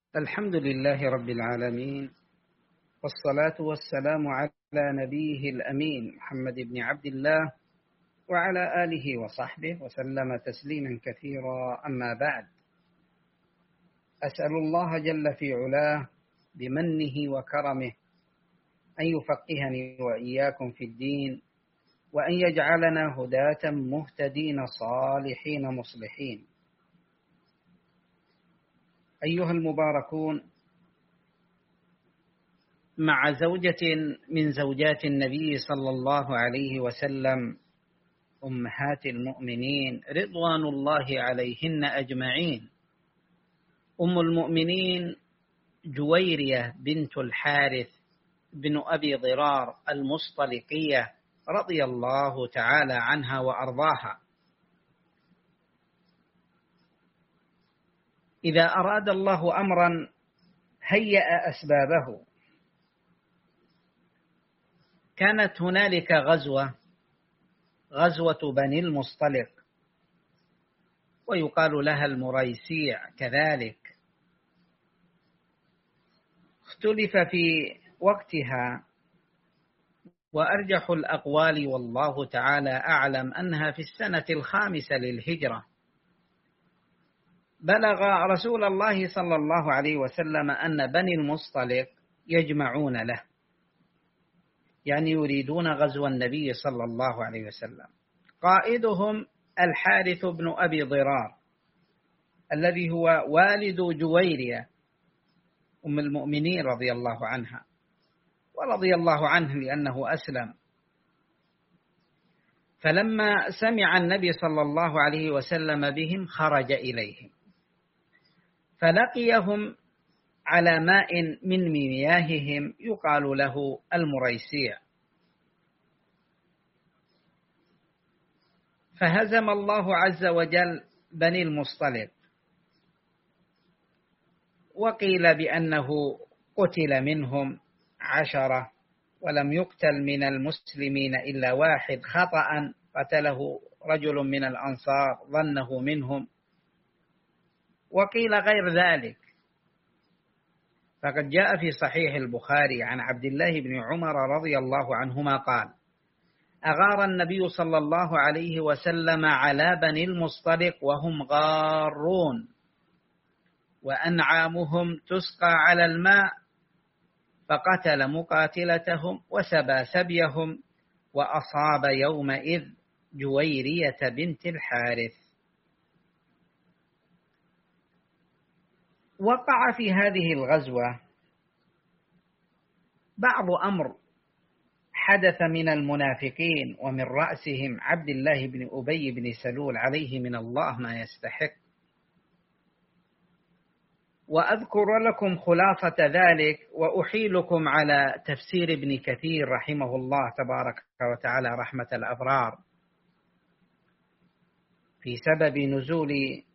الحمد لله رب العالمين، والصلاة والسلام على نبيه الأمين محمد بن عبد الله وعلى آله وصحبه وسلم تسليما كثيرا. أما بعد، أسأل الله جل في علاه بمنه وكرمه أن يفقهني وإياكم في الدين، وأن يجعلنا هداة مهتدين صالحين مصلحين. أيها المباركون، مع زوجة من زوجات النبي صلى الله عليه وسلم، أمهات المؤمنين رضوان الله عليهن أجمعين، أم المؤمنين جويرية بنت الحارث بن أبي ضرار المصطلقية رضي الله تعالى عنها وأرضاها. إذا أراد الله أمرا هيأ أسبابه. كانت هنالك غزوة بني المصطلق، ويقال لها المريسيع كذلك. اختلف في وقتها، وأرجح الأقوال والله تعالى أعلم أنها في السنة 5 للهجرة. بلغ رسول الله صلى الله عليه وسلم أن بني المصطلق يجمعون له، يعني يريدون غزو النبي صلى الله عليه وسلم. قائدهم الحارث بن أبي ضرار الذي هو والد جويرية أم المؤمنين رضي الله عنها، ورضي الله عنه لأنه أسلم. فلما سمع النبي صلى الله عليه وسلم بهم خرج إليهم، فلقيهم على ماء من مياههم يقال له المريسيع. فهزم الله عز وجل بني المصطلق، وقيل بأنه قتل منهم 10، ولم يقتل من المسلمين إلا واحد خطأ قتله رجل من الأنصار ظنه منهم، وقيل غير ذلك. فقد جاء في صحيح البخاري عن عبد الله بن عمر رضي الله عنهما قال: أغار النبي صلى الله عليه وسلم على بني المصطلق وهم غارون، وأنعامهم تسقى على الماء، فقتل مقاتلتهم وسبى سبيهم، وأصاب يومئذ جويرية بنت الحارث. وقع في هذه الغزوة بعض أمر حدث من المنافقين، ومن رأسهم عبد الله بن أبي بن سلول عليه من الله ما يستحق. وأذكر لكم خلاصة ذلك، وأحيلكم على تفسير ابن كثير رحمه الله تبارك وتعالى رحمة الأبرار في سبب نزول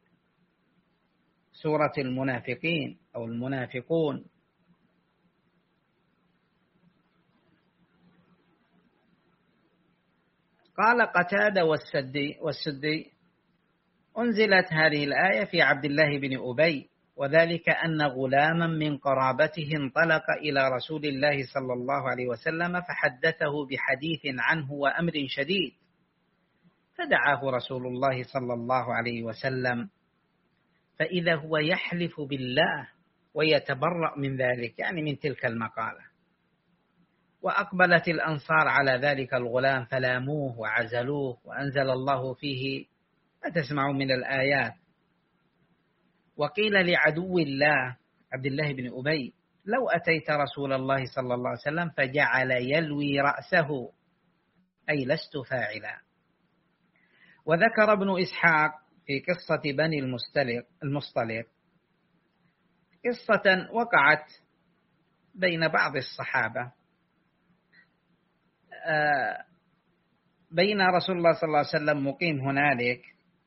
سورة المنافقين أو المنافقون. قال قتادة والسدي: أنزلت هذه الآية في عبد الله بن أبي، وذلك أن غلاما من قرابته انطلق إلى رسول الله صلى الله عليه وسلم فحدثه بحديث عنه وأمر شديد، فدعاه رسول الله صلى الله عليه وسلم، فإذا هو يحلف بالله ويتبرأ من ذلك، يعني من تلك المقالة. وأقبلت الأنصار على ذلك الغلام فلاموه وعزلوه، وأنزل الله فيه ما تسمع من الآيات. وقيل لعدو الله عبد الله بن أبي: لو أتيت رسول الله صلى الله عليه وسلم فجعل يلوي رأسه، أي لست فاعلا. وذكر ابن إسحاق في قصة بني المصطلق قصة وقعت بين بعض الصحابة، بين رسول الله صلى الله عليه وسلم مقيم هنالك،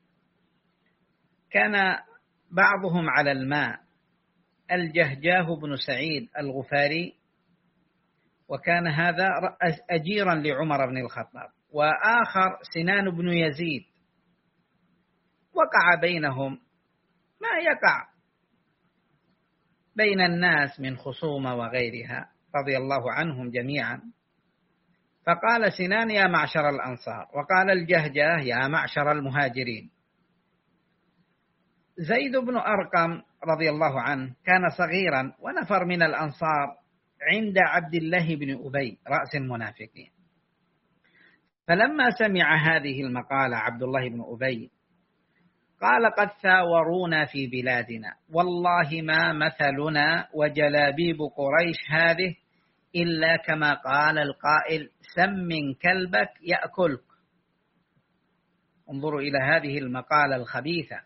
كان بعضهم على الماء الجهجاه بن سعيد الغفاري، وكان هذا أجيرا لعمر بن الخطاب، وآخر سنان بن يزيد. وقع بينهم ما يقع بين الناس من خصومة وغيرها رضي الله عنهم جميعا. فقال سنان يا معشر الأنصار، وقال الجهجاه يا معشر المهاجرين. زيد بن أرقم رضي الله عنه كان صغيرا، ونفر من الأنصار عند عبد الله بن أبي رأس المنافقين. فلما سمع هذه المقالة عبد الله بن أبي قال قد ثاورونا في بلادنا، والله ما مثلنا وجلابيب قريش هذه إلا كما قال القائل سمن كلبك يأكلك. انظروا إلى هذه المقالة الخبيثة،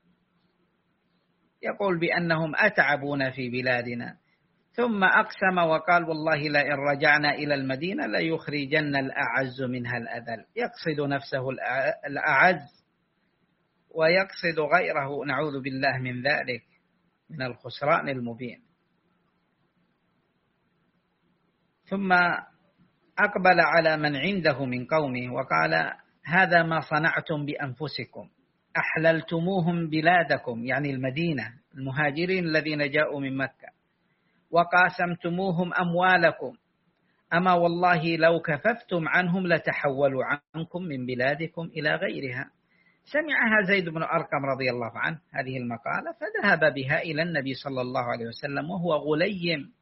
يقول بأنهم أتعبون في بلادنا، ثم أقسم وقال والله لئن رجعنا إلى المدينة ليخرجن الأعز منها الأذل، يقصد نفسه الأعز ويقصد غيره، نعوذ بالله من ذلك، من الخسران المبين. ثم أقبل على من عنده من قومه وقال هذا ما صنعتم بأنفسكم، أحللتموهم بلادكم، يعني المدينة، المهاجرين الذين جاءوا من مكة، وقاسمتموهم أموالكم، أما والله لو كففتم عنهم لتحولوا عنكم من بلادكم إلى غيرها. سمعها زيد بن أرقم رضي الله عنه هذه المقالة، فذهب بها إلى النبي صلى الله عليه وسلم وهو غليم،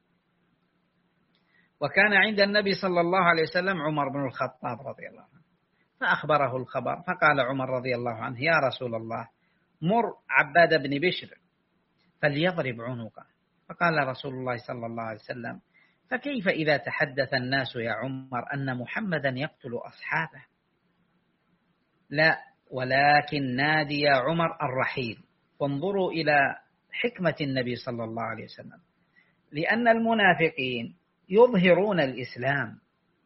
وكان عند النبي صلى الله عليه وسلم عمر بن الخطاب رضي الله عنه، فأخبره الخبر، فقال عمر رضي الله عنه يا رسول الله مر عباد بن بشر فليضرب عنقه. فقال رسول الله صلى الله عليه وسلم فكيف إذا تحدث الناس يا عمر أن محمدا يقتل أصحابه؟ لا، ولكن نادي يا عمر الرحيل. وانظروا إلى حكمة النبي صلى الله عليه وسلم، لأن المنافقين يظهرون الإسلام،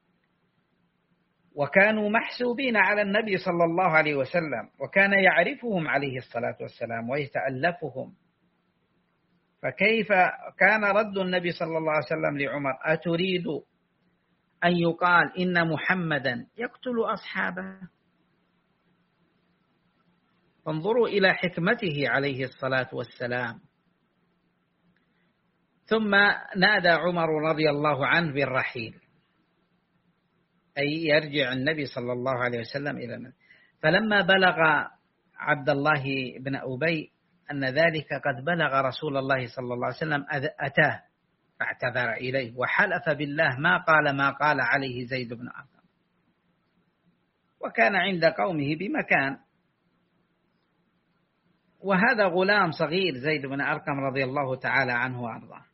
وكانوا محسوبين على النبي صلى الله عليه وسلم، وكان يعرفهم عليه الصلاة والسلام ويتألفهم. فكيف كان رد النبي صلى الله عليه وسلم لعمر أتريد أن يقال إن محمدا يقتل أصحابه؟ فانظروا إلى حكمته عليه الصلاة والسلام. ثم نادى عمر رضي الله عنه بالرحيل، أي يرجع النبي صلى الله عليه وسلم إلى النبي. فلما بلغ عبد الله بن أبي أن ذلك قد بلغ رسول الله صلى الله عليه وسلم أتاه فاعتذر إليه وحلف بالله ما قال عليه زيد بن أرقم، وكان عند قومه بمكان، وهذا غلام صغير زيد بن أرقم رضي الله تعالى عنه وأرضاه.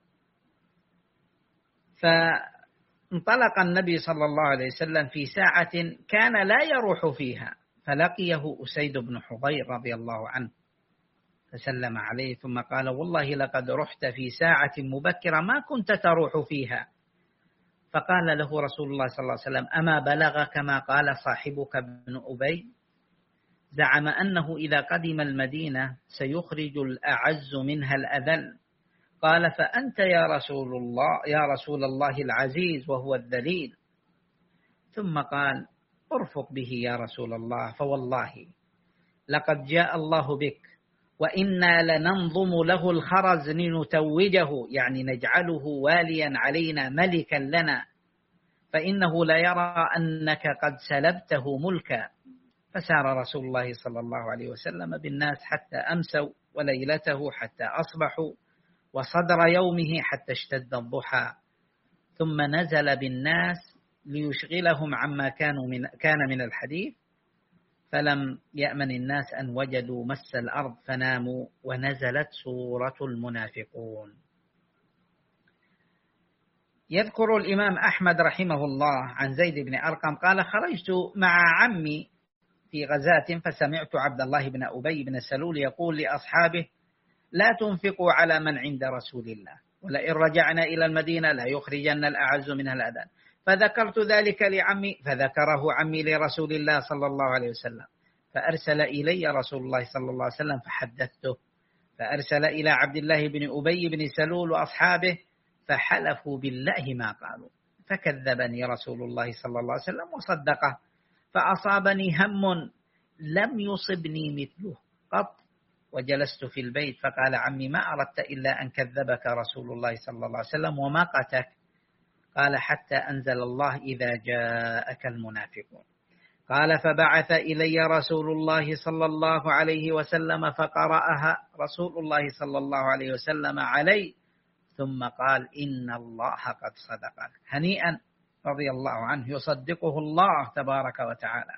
فانطلق النبي صلى الله عليه وسلم في ساعة كان لا يروح فيها، فلقيه أسيد بن حضير رضي الله عنه فسلم عليه، ثم قال والله لقد رحت في ساعة مبكرة ما كنت تروح فيها. فقال له رسول الله صلى الله عليه وسلم أما بلغك ما قال صاحبك ابن أبي؟ زعم أنه إذا قدم المدينة سيخرج الأعز منها الأذل. قال فأنت يا رسول الله العزيز وهو الذليل. ثم قال ارفق به يا رسول الله، فوالله لقد جاء الله بك، وإنا لننظم له الخرز لنتوجه، يعني نجعله واليا علينا ملكا لنا، فإنه لا يرى أنك قد سلبته ملكا. فسار رسول الله صلى الله عليه وسلم بالناس حتى أمسوا، وليلته حتى أصبحوا، وصدر يومه حتى اشتد الضحى، ثم نزل بالناس ليشغلهم عما كان من الحديث، فلم يأمن الناس أن وجدوا مس الأرض فناموا، ونزلت سورة المنافقون. يذكر الإمام أحمد رحمه الله عن زيد بن أرقم قال خرجت مع عمي في غزاة فسمعت عبد الله بن أبي بن سلول يقول لأصحابه لا تنفقوا على من عند رسول الله، ولئن رجعنا إلى المدينة لا يخرجن الأعز منها الأذل. فذكرت ذلك لعمي، فذكره عمي لرسول الله صلى الله عليه وسلم، فأرسل إلي رسول الله صلى الله عليه وسلم فحدثته، فأرسل إلى عبد الله بن أبي بن سلول وأصحابه فحلفوا بالله ما قالوا، فكذبني رسول الله صلى الله عليه وسلم وصدقه، فأصابني هم لم يصبني مثله قط، وجلست في البيت فقال عمي ما أردت إلا أن كذبك رسول الله صلى الله عليه وسلم ومقتك. قال حتى أنزل الله إذا جاءك المنافقون. قال فبعث إلي رسول الله صلى الله عليه وسلم فقرأها رسول الله صلى الله عليه وسلم علي ثم قال إن الله قد صدقك. هنيئا رضي الله عنه يصدقه الله تبارك وتعالى.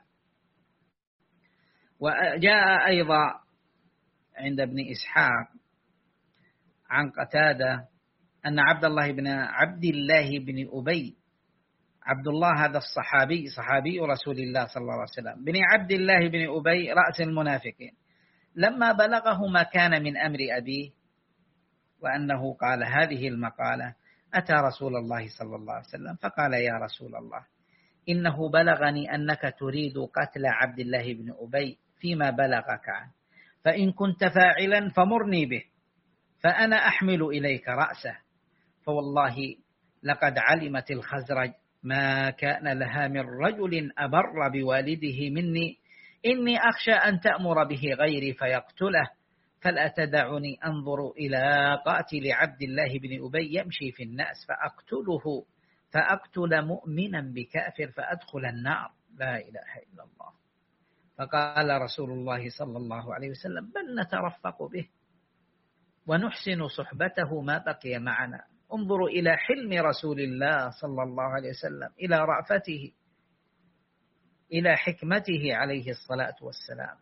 وجاء أيضا عند ابن إسحاق عن قتادة أن عبد الله بن أبي، عبد الله هذا الصحابي صحابي رسول الله صلى الله عليه وسلم، بن عبد الله بن أبي رأس المنافقين، لما بلغه ما كان من أمر أبيه وأنه قال هذه المقالة أتى رسول الله صلى الله عليه وسلم فقال يا رسول الله إنه بلغني أنك تريد قتل عبد الله بن أبي فيما بلغك عنه، فإن كنت فاعلا فمرني به فأنا أحمل إليك رأسه، فوالله لقد علمت الخزرج ما كان لها من رجل أبر بوالده مني، إني أخشى أن تأمر به غيري فيقتله، فلا تدعني أنظر إلى قاتل عبد الله بن أبي يمشي في الناس فأقتل مؤمنا بكافر فأدخل النار، لا إله إلا الله. فقال رسول الله صلى الله عليه وسلم بل نترفق به ونحسن صحبته ما بقي معنا. انظروا إلى حلم رسول الله صلى الله عليه وسلم، إلى رأفته، إلى حكمته عليه الصلاة والسلام.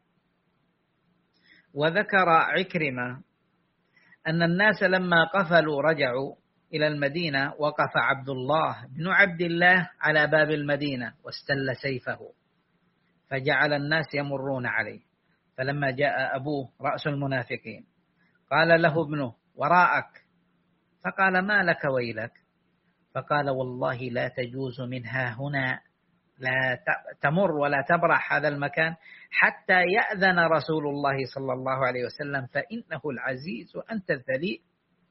وذكر عكرمة أن الناس لما قفلوا رجعوا إلى المدينة وقف عبد الله بن عبد الله على باب المدينة واستل سيفه فجعل الناس يمرون عليه، فلما جاء أبوه رأس المنافقين قال له ابنه وراءك، فقال ما لك ويلك؟ فقال والله لا تجوز منها هنا، لا تمر ولا تبرح هذا المكان حتى يأذن رسول الله صلى الله عليه وسلم فإنه العزيز وأنت الذليل.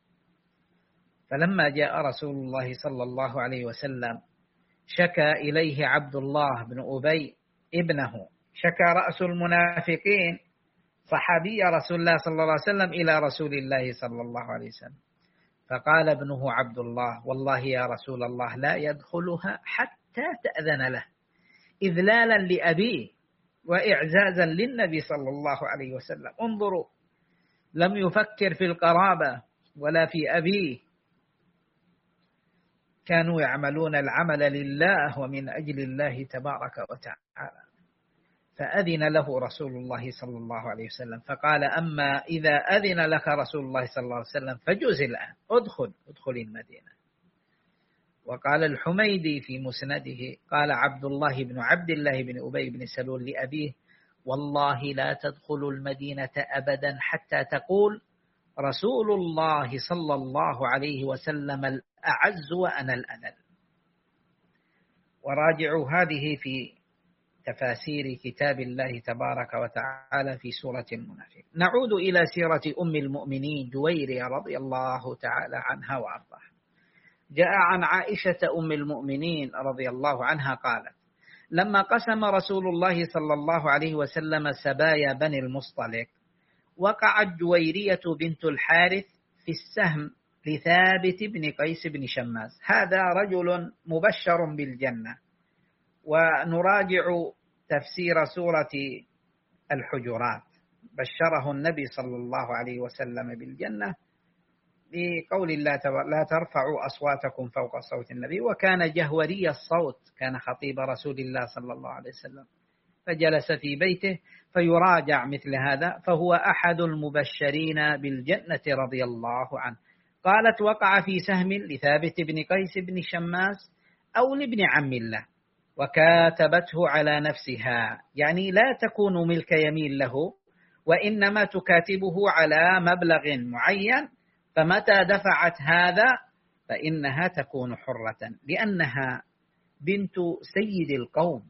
فلما جاء رسول الله صلى الله عليه وسلم شكى إليه عبد الله بن أبي ابنه، شكى رأس المنافقين صحابي رسول الله صلى الله عليه وسلم إلى رسول الله صلى الله عليه وسلم، فقال ابنه عبد الله والله يا رسول الله لا يدخلها حتى تأذن له، إذلالا لأبيه وإعزازا للنبي صلى الله عليه وسلم. انظروا، لم يفكر في القرابة ولا في أبيه، كانوا يعملون العمل لله ومن أجل الله تبارك وتعالى. فأذن له رسول الله صلى الله عليه وسلم فقال أما إذا أذن لك رسول الله صلى الله عليه وسلم فجوز الآن، ادخل المدينة. وقال الحميدي في مسنده قال عبد الله بن أبي بن سلول لأبيه والله لا تدخل المدينة أبدا حتى تقول رسول الله صلى الله عليه وسلم الأعز وأنا الأذل. وراجعوا هذه في تفاسير كتاب الله تبارك وتعالى في سورة المنافق. نعود إلى سيرة أم المؤمنين جويرية رضي الله تعالى عنها وأرضاها. جاء عن عائشة أم المؤمنين رضي الله عنها قالت لما قسم رسول الله صلى الله عليه وسلم سبايا بني المصطلق وقعت جويرية بنت الحارث في السهم لثابت بن قيس بن شماس، هذا رجل مبشر بالجنة. ونراجع تفسير سورة الحجرات، بشره النبي صلى الله عليه وسلم بالجنة بقول الله لا ترفعوا أصواتكم فوق صوت النبي، وكان جهوري الصوت، كان خطيب رسول الله صلى الله عليه وسلم، فجلس في بيته فيراجع مثل هذا، فهو أحد المبشرين بالجنة رضي الله عنه. قالت وقع في سهم لثابت بن قيس بن شماس أو لابن عم الله وكاتبته على نفسها، يعني لا تكون ملك يمين له وإنما تكاتبه على مبلغ معين، فمتى دفعت هذا فإنها تكون حرة لأنها بنت سيد القوم.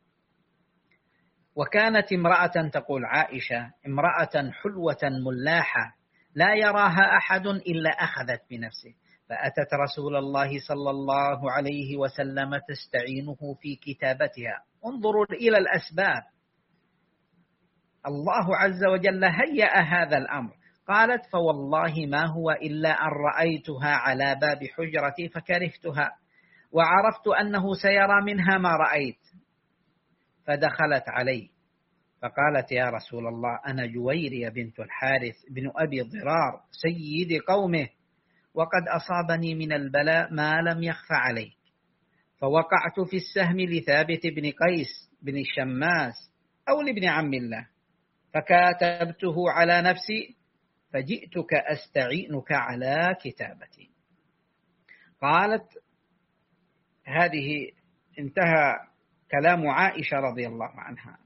وكانت امرأة تقول عائشة امرأة حلوة ملاحة لا يراها أحد إلا أخذت بنفسه، فأتت رسول الله صلى الله عليه وسلم تستعينه في كتابتها. انظروا إلى الأسباب، الله عز وجل هيأ هذا الأمر. قالت: فوالله ما هو إلا أن رأيتها على باب حجرتي فكرهتها، وعرفت أنه سيرى منها ما رأيت، فدخلت علي فقالت: يا رسول الله، أنا جويرية بنت الحارث بن أبي ضرار سيد قومه، وقد أصابني من البلاء ما لم يخف عليك، فوقعت في السهم لثابت بن قيس بن الشماس أو لابن عم الله، فكاتبته على نفسي، فجئتك أستعينك على كتابتي. قالت: هذه انتهى كلام عائشة رضي الله عنها.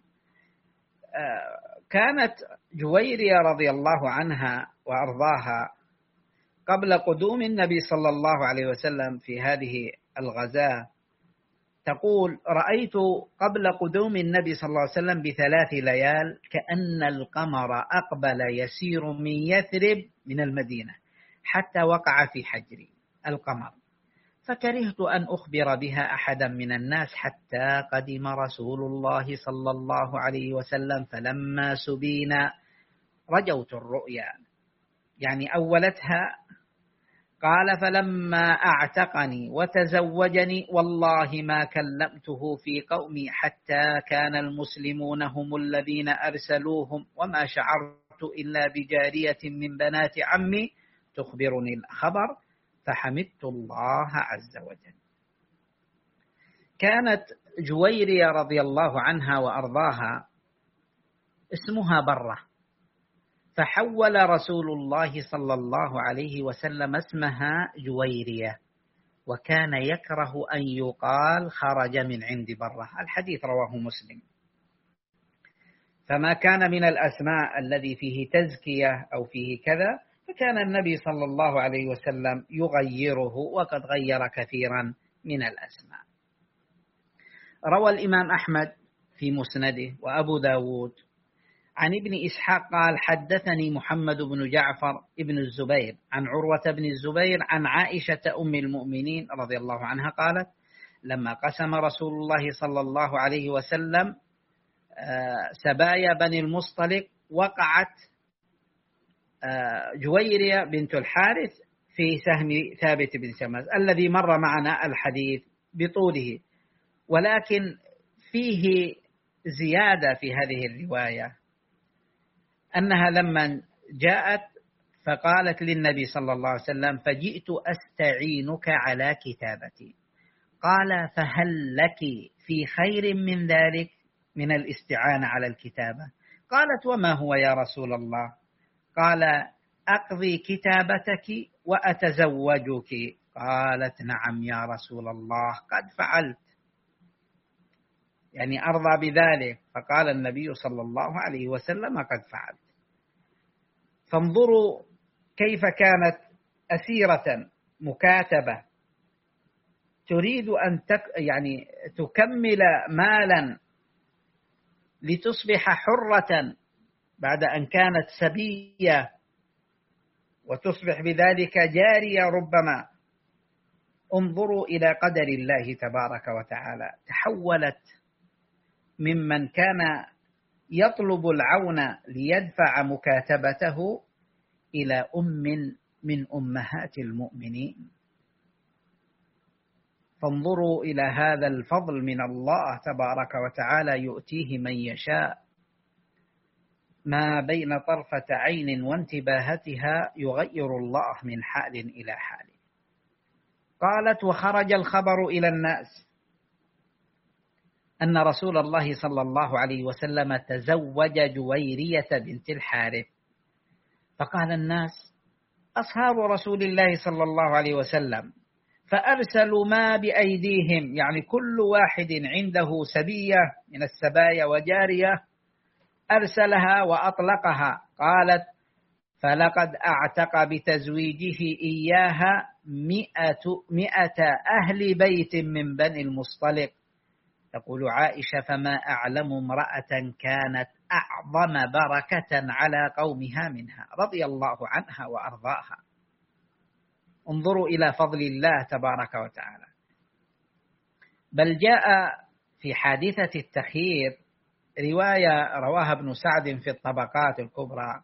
كانت جويرية رضي الله عنها وأرضاها قبل قدوم النبي صلى الله عليه وسلم في هذه الغزاة تقول: رأيت قبل قدوم النبي صلى الله عليه وسلم ب3 ليال كأن القمر أقبل يسير من يثرب من المدينة حتى وقع في حجري القمر، فكرهت أن أخبر بها أحدا من الناس حتى قدم رسول الله صلى الله عليه وسلم، فلما سبينا رجوت الرؤيا، يعني أولتها. قال: فلما أعتقني وتزوجني والله ما كلمته في قومي حتى كان المسلمون هم الذين أرسلوهم، وما شعرت إلا بجارية من بنات عمي تخبرني الخبر، فحمدت الله عز وجل. كانت جويرية رضي الله عنها وأرضاها اسمها برة، فحول رسول الله صلى الله عليه وسلم اسمها جويرية، وكان يكره أن يقال خرج من عند برة. الحديث رواه مسلم. فما كان من الأسماء الذي فيه تزكية أو فيه كذا فكان النبي صلى الله عليه وسلم يغيره، وقد غير كثيرا من الأسماء. روى الإمام أحمد في مسنده وأبو داود عن ابن إسحاق قال: حدثني محمد بن جعفر ابن الزبير عن عروة بن الزبير عن عائشة أم المؤمنين رضي الله عنها قالت: لما قسم رسول الله صلى الله عليه وسلم سبايا بني المصطلق وقعت جويرية بنت الحارث في سهم ثابت بن شماس الذي مر معنا الحديث بطوله، ولكن فيه زيادة في هذه الرواية، أنها لما جاءت فقالت للنبي صلى الله عليه وسلم: فجئت أستعينك على كتابتي. قال: فهل لك في خير من ذلك، من الاستعانة على الكتابة؟ قالت: وما هو يا رسول الله؟ قال: أقضي كتابتك وأتزوجك. قالت: نعم يا رسول الله، قد فعلت، يعني أرضى بذلك. فقال النبي صلى الله عليه وسلم: قد فعلت. فانظروا كيف كانت أسيرة مكاتبة تريد أن يعني تكمل مالا لتصبح حرة بعد أن كانت سبية، وتصبح بذلك جارية ربما. انظروا إلى قدر الله تبارك وتعالى، تحولت ممن كان يطلب العون ليدفع مكاتبته إلى من أمهات المؤمنين. فانظروا إلى هذا الفضل من الله تبارك وتعالى يؤتيه من يشاء، ما بين طرفة عين وانتباهتها يغير الله من حال إلى حال. قالت: وخرج الخبر إلى الناس أن رسول الله صلى الله عليه وسلم تزوج جويرية بنت الحارث، فقال الناس: أصحاب رسول الله صلى الله عليه وسلم، فأرسلوا ما بأيديهم، يعني كل واحد عنده سبية من السبايا وجارية أرسلها وأطلقها. قالت: فلقد أعتق بتزويجه إياها 100 أهل بيت من بني المصطلق. تقول عائشة: فما أعلم امرأة كانت أعظم بركة على قومها منها، رضي الله عنها وأرضاها. انظروا إلى فضل الله تبارك وتعالى. بل جاء في حادثة التخيير رواية رواها ابن سعد في الطبقات الكبرى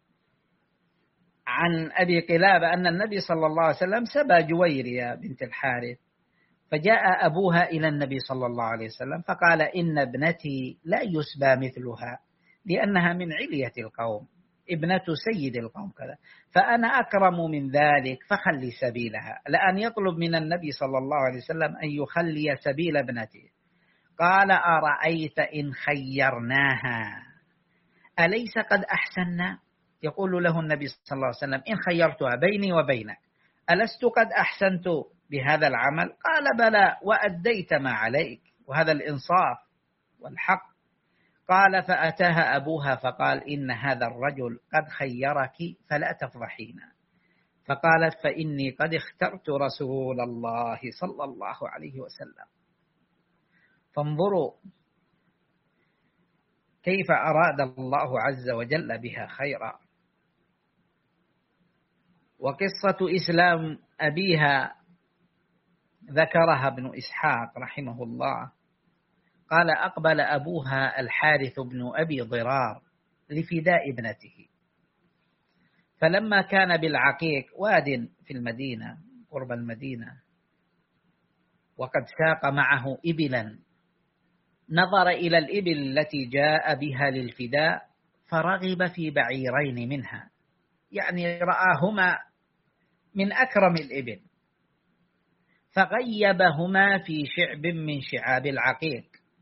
عن أبي قلابة أن النبي صلى الله عليه وسلم سبى جويرية بنت الحارث، فجاء أبوها إلى النبي صلى الله عليه وسلم فقال: إن ابنتي لا يسبى مثلها لأنها من علية القوم، ابنة سيد القوم كذا، فأنا أكرم من ذلك فخلي سبيلها. لأن يطلب من النبي صلى الله عليه وسلم أن يخلي سبيل ابنته. قال: أرأيت إن خيرناها أليس قد أحسننا؟ يقول له النبي صلى الله عليه وسلم: إن خيرتها بيني وبينك ألست قد أحسنت بهذا العمل؟ قال: بلى، وأديت ما عليك، وهذا الإنصاف والحق. قال: فأتاها أبوها فقال: إن هذا الرجل قد خيرك فلا تفضحينا. فقالت: فإني قد اخترت رسول الله صلى الله عليه وسلم. فانظروا كيف أراد الله عز وجل بها خيرا. وقصة إسلام أبيها ذكرها ابن إسحاق رحمه الله، قال: أقبل أبوها الحارث بن أبي ضرار لفداء ابنته، فلما كان بالعقيق واد في المدينة قرب المدينة وقد ساق معه إبلا، نظر إلى الإبل التي جاء بها للفداء فرغب في بعيرين منها، يعني رآهما من أكرم الإبل، فغيبهما في شعب من شعاب العقيق،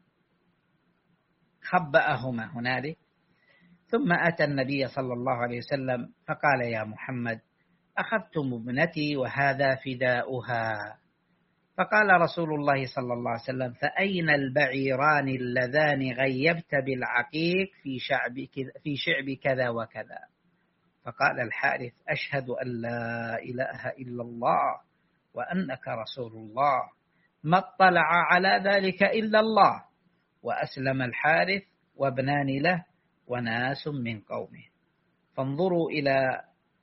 خبأهما هنالك. ثم أتى النبي صلى الله عليه وسلم فقال: يا محمد، أخذتم ابنتي وهذا فداؤها. فقال رسول الله صلى الله عليه وسلم: فأين البعيران اللذان غيبت بالعقيق في شعب كذا وكذا؟ فقال الحارث: أشهد أن لا إله إلا الله وأنك رسول الله، ما اطلع على ذلك إلا الله. وأسلم الحارث وابنان له وناس من قومه. فانظروا إلى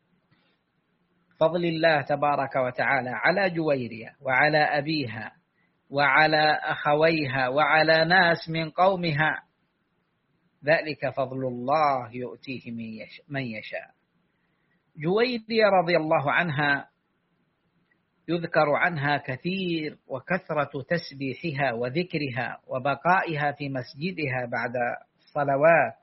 فضل الله تبارك وتعالى على جويرية وعلى أبيها وعلى أخويها وعلى ناس من قومها، ذلك فضل الله يؤتيه من يشاء. جويرية رضي الله عنها يذكر عنها كثير، وكثرة تسبيحها وذكرها وبقائها في مسجدها بعد الصلوات،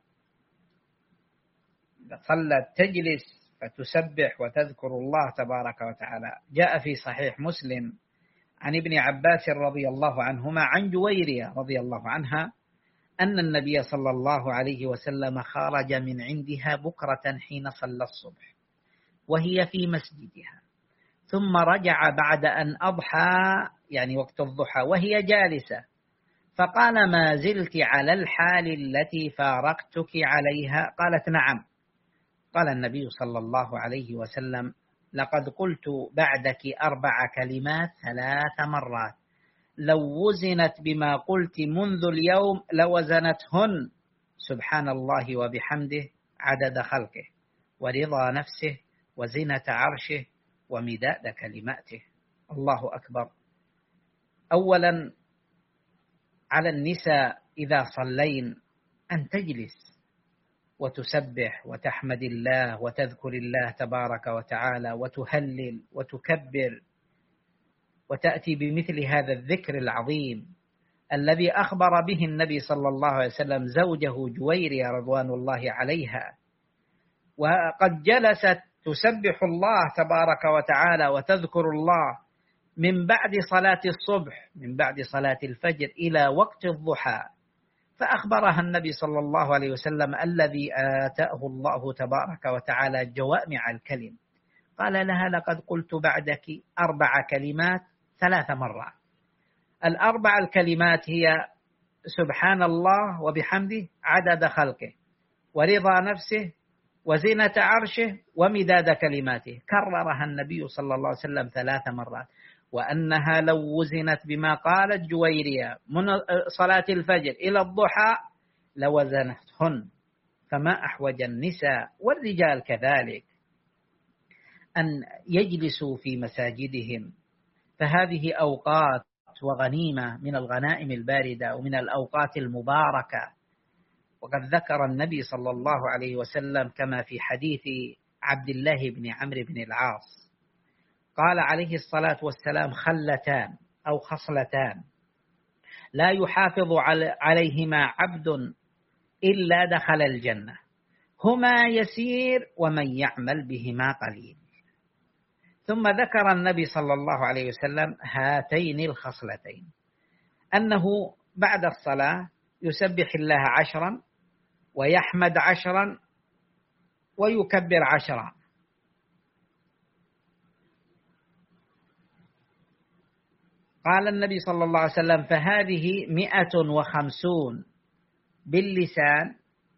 صلت تجلس فتسبح وتذكر الله تبارك وتعالى. جاء في صحيح مسلم عن ابن عباس رضي الله عنهما عن جويرية رضي الله عنها أن النبي صلى الله عليه وسلم خرج من عندها بكرة حين صلى الصبح وهي في مسجدها، ثم رجع بعد أن أضحى، يعني وقت الضحى، وهي جالسة، فقال: ما زلت على الحال التي فارقتك عليها؟ قالت: نعم. قال النبي صلى الله عليه وسلم: لقد قلت بعدك 4 كلمات 3 مرات، لو وزنت بما قلت منذ اليوم لوزنتهن: سبحان الله وبحمده عدد خلقه ورضا نفسه وزنة عرشه ومداد كلماته. الله أكبر. أولا على النساء إذا صلين أن تجلس وتسبح وتحمد الله وتذكر الله تبارك وتعالى وتهلل وتكبر، وتأتي بمثل هذا الذكر العظيم الذي أخبر به النبي صلى الله عليه وسلم زوجه جويرية رضوان الله عليها، وقد جلست تسبح الله تبارك وتعالى وتذكر الله من بعد صلاة الصبح، من بعد صلاة الفجر إلى وقت الضحى. فأخبرها النبي صلى الله عليه وسلم الذي آتاه الله تبارك وتعالى جوامع الكلم، قال لها: لقد قلت بعدك 4 كلمات 3 مرات. 4 الكلمات هي سبحان الله وبحمده عدد خلقه ورضا نفسه وزنة عرشه ومداد كلماته، كررها النبي صلى الله عليه وسلم 3 مرات. وأنها لو وزنت بما قالت جويرية من صلاة الفجر إلى الضحى لوزنتهن. فما أحوج النساء والرجال كذلك أن يجلسوا في مساجدهم، فهذه أوقات وغنيمة من الغنائم الباردة ومن الأوقات المباركة وقد ذكر النبي صلى الله عليه وسلم كما في حديث عبد الله بن عمرو بن العاص قال عليه الصلاة والسلام: خلتان أو خصلتان لا يحافظ عليهما عبد إلا دخل الجنة، هما يسير ومن يعمل بهما قليل. ثم ذكر النبي صلى الله عليه وسلم هاتين الخصلتين، أنه بعد الصلاة يسبح الله 10 ويحمد 10 ويكبر 10. قال النبي صلى الله عليه وسلم: فهذه 150 باللسان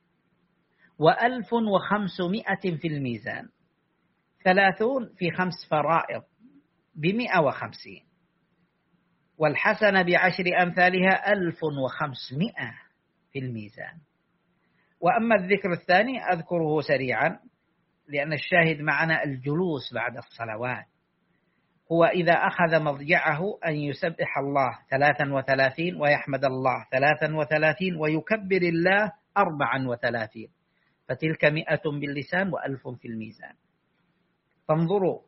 و1500 في الميزان، 30 في 5 فرائض ب150، والحسنة ب10 أمثالها 1500 في الميزان. وأما الذكر الثاني أذكره سريعا لأن الشاهد معنا الجلوس بعد الصلوات، هو إذا أخذ مضجعه أن يسبح الله 33 ويحمد الله 33 ويكبر الله 34، فتلك 100 باللسان و1000 في الميزان. فانظروا،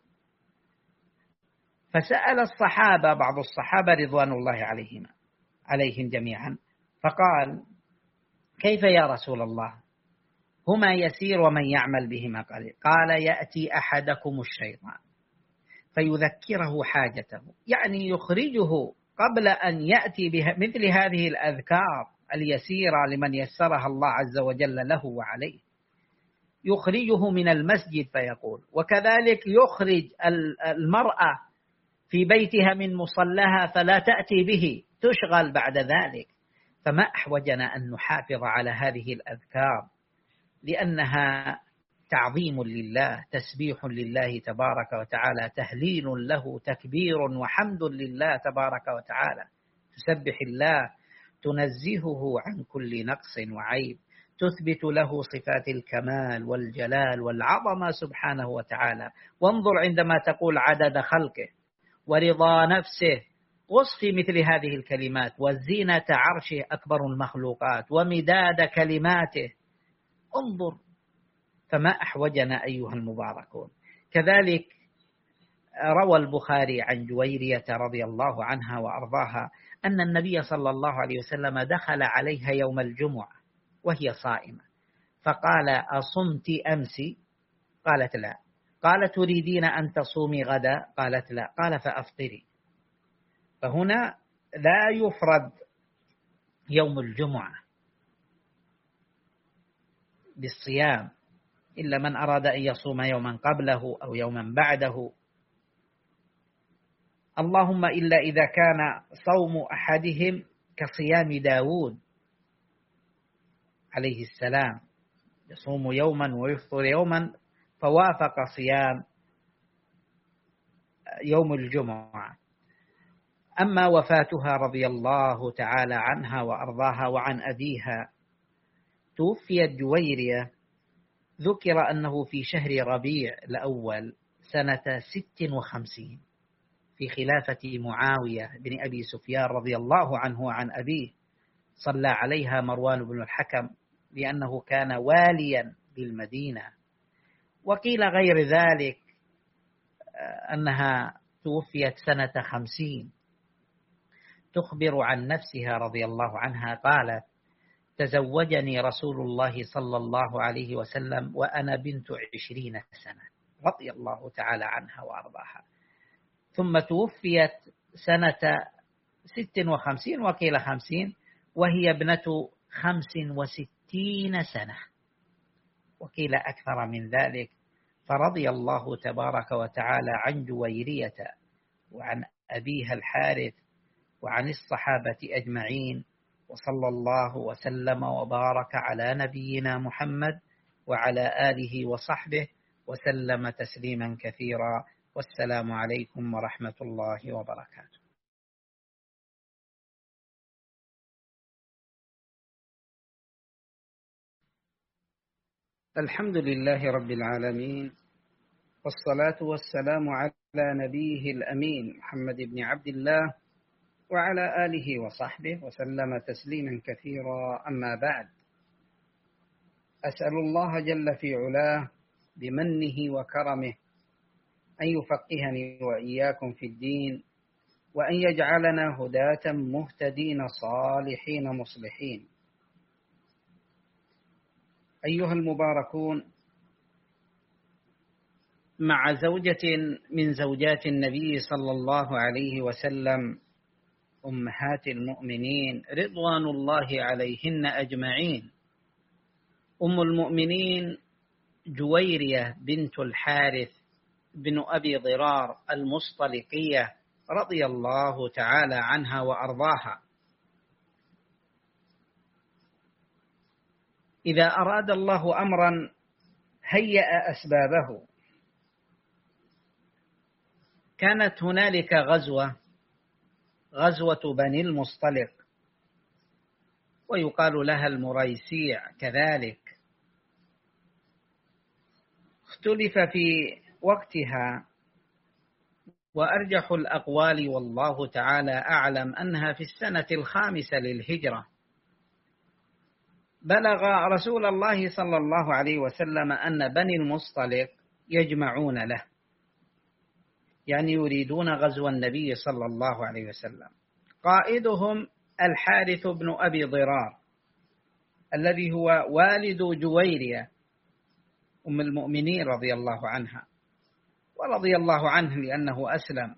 فسأل الصحابة بعض الصحابة رضوان الله عليهم جميعا، فقال: كيف يا رسول الله؟ هما يسير ومن يعمل بهما قليل. قال: يأتي أحدكم الشيطان فيذكره حاجته، يعني يخرجه قبل أن يأتي مثل هذه الأذكار اليسيرة لمن يسرها الله عز وجل له وعليه، يخرجه من المسجد فيقول. وكذلك يخرج المرأة في بيتها من مصلها فلا تأتي به، تشغل بعد ذلك. فما أحوجنا أن نحافظ على هذه الأذكار، لأنها تعظيم لله، تسبيح لله تبارك وتعالى، تهليل له، تكبير وحمد لله تبارك وتعالى. تسبح الله، تنزهه عن كل نقص وعيب، تثبت له صفات الكمال والجلال والعظمة سبحانه وتعالى. وانظر عندما تقول عدد خلقه ورضا نفسه، وصف مثل هذه الكلمات، وزينة عرشه أكبر المخلوقات، ومداد كلماته. انظر، فما أحوجنا أيها المباركون. كذلك روى البخاري عن جويرية رضي الله عنها وأرضاها أن النبي صلى الله عليه وسلم دخل عليها يوم الجمعة وهي صائمة، فقال: أصمت أمس؟ قالت: لا. قال: تريدين أن تصومي غدا؟ قالت: لا. قال: فأفطري. فهنا لا يفرد يوم الجمعة بالصيام إلا من أراد أن يصوم يوما قبله أو يوما بعده، اللهم إلا إذا كان صوم أحدهم كصيام داود عليه السلام، يصوم يوما ويفطر يوما، فوافق صيام يوم الجمعة. أما وفاتها رضي الله تعالى عنها وأرضاها وعن أبيها، توفيت جويرية، ذكر أنه في شهر ربيع الأول سنة 56 في خلافة معاوية بن أبي سفيان رضي الله عنه وعن أبيه. صلى عليها مروان بن الحكم لأنه كان واليا بالمدينة. وقيل غير ذلك أنها توفيت سنة 50. تخبر عن نفسها رضي الله عنها قالت: تزوجني رسول الله صلى الله عليه وسلم وأنا بنت 20 سنة، رضي الله تعالى عنها وأرضاها. ثم توفيت سنة 56 وقيل 50 وهي ابنة 65 سنة، وقيل أكثر من ذلك. فرضي الله تبارك وتعالى عن جويرية وعن أبيها الحارث وعن الصحابة أجمعين، وصلى الله وسلم وبارك على نبينا محمد وعلى آله وصحبه وسلم تسليما كثيرا. والسلام عليكم ورحمة الله وبركاته. الحمد لله رب العالمين، والصلاة والسلام على نبيه الأمين محمد بن عبد الله وعلى آله وصحبه وسلم تسليما كثيرا. أما بعد، أسأل الله جل في علاه بمنه وكرمه أن يفقهني وإياكم في الدين، وأن يجعلنا هداة مهتدين صالحين مصلحين. أيها المباركون، مع زوجة من زوجات النبي صلى الله عليه وسلم أمهات المؤمنين رضوان الله عليهن أجمعين، أم المؤمنين جويرية بنت الحارث بن أبي ضرار المصطلقية رضي الله تعالى عنها وأرضاها. إذا أراد الله أمرا هيأ أسبابه. كانت هنالك غزوة بني المصطلق، ويقال لها المريسيع كذلك. اختلف في وقتها، وأرجح الأقوال والله تعالى أعلم أنها في السنة 5 للهجرة. بلغ رسول الله صلى الله عليه وسلم أن بني المصطلق يجمعون له، يعني يريدون غزو النبي صلى الله عليه وسلم. قائدهم الحارث بن أبي ضرار الذي هو والد جويرية أم المؤمنين رضي الله عنها، ورضي الله عنه لأنه أسلم.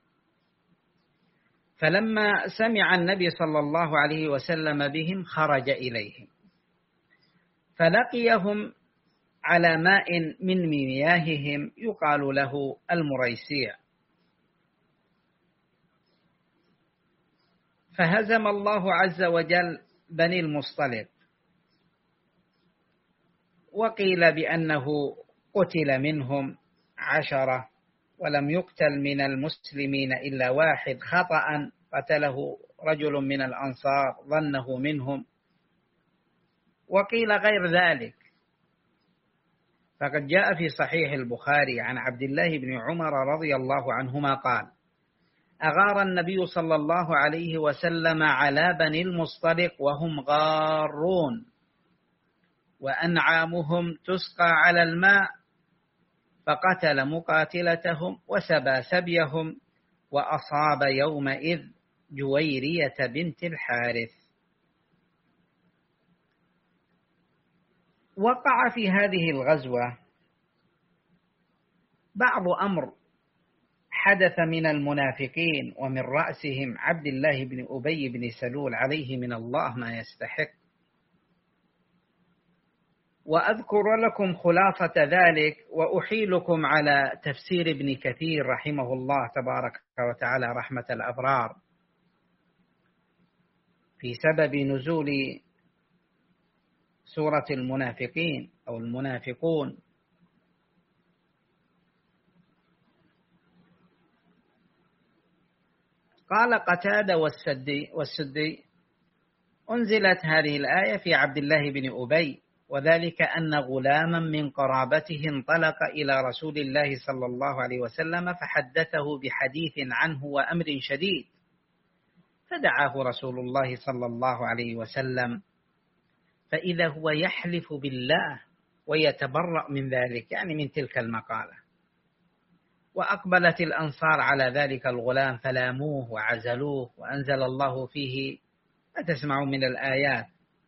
فلما سمع النبي صلى الله عليه وسلم بهم خرج إليهم، فلقيهم على ماء من مياههم يقال له المريسيع، فهزم الله عز وجل بني المصطلق. وقيل بأنه قتل منهم 10، ولم يقتل من المسلمين إلا واحد خطأ قتله رجل من الأنصار ظنه منهم، وقيل غير ذلك. فقد جاء في صحيح البخاري عن عبد الله بن عمر رضي الله عنهما قال: أغار النبي صلى الله عليه وسلم على بني المصطلق وهم غارون، وأنعامهم تسقى على الماء، فقتل مقاتلتهم وسبى سبيهم، وأصاب يومئذ جويرية بنت الحارث. وقع في هذه الغزوة بعض أمر حدث من المنافقين، ومن رأسهم عبد الله بن أبي بن سلول عليه من الله ما يستحق. وأذكر لكم خلاصة ذلك، وأحيلكم على تفسير ابن كثير رحمه الله تبارك وتعالى رحمة الأبرار في سبب نزول سورة المنافقين أو المنافقون. قال قتادة والسدي: أنزلت هذه الآية في عبد الله بن أبي، وذلك أن غلاما من قرابته انطلق إلى رسول الله صلى الله عليه وسلم فحدثه بحديث عنه وأمر شديد، فدعاه رسول الله صلى الله عليه وسلم، فإذا هو يحلف بالله ويتبرأ من ذلك، يعني من تلك المقالة. وأقبلت الأنصار على ذلك الغلام فلاموه وعزلوه، وأنزل الله فيه ما تسمعوا من الآيات.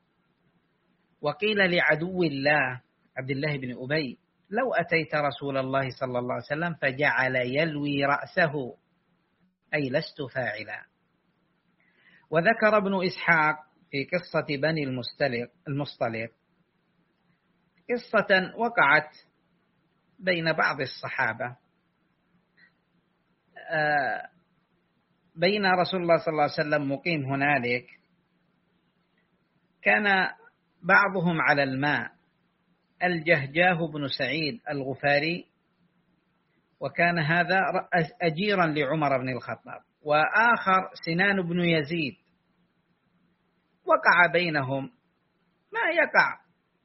وقيل لعدو الله عبد الله بن أبي: لو أتيت رسول الله صلى الله عليه وسلم فجعل يلوي رأسه، أي لست فاعلا. وذكر ابن إسحاق في قصة بني المصطلق قصة وقعت بين بعض الصحابة، بين رسول الله صلى الله عليه وسلم مقيم هنالك، كان بعضهم على الماء الجهجاه بن سعيد الغفاري، وكان هذا أجيرا لعمر بن الخطاب، وآخر سنان بن يزيد. وقع بينهم ما يقع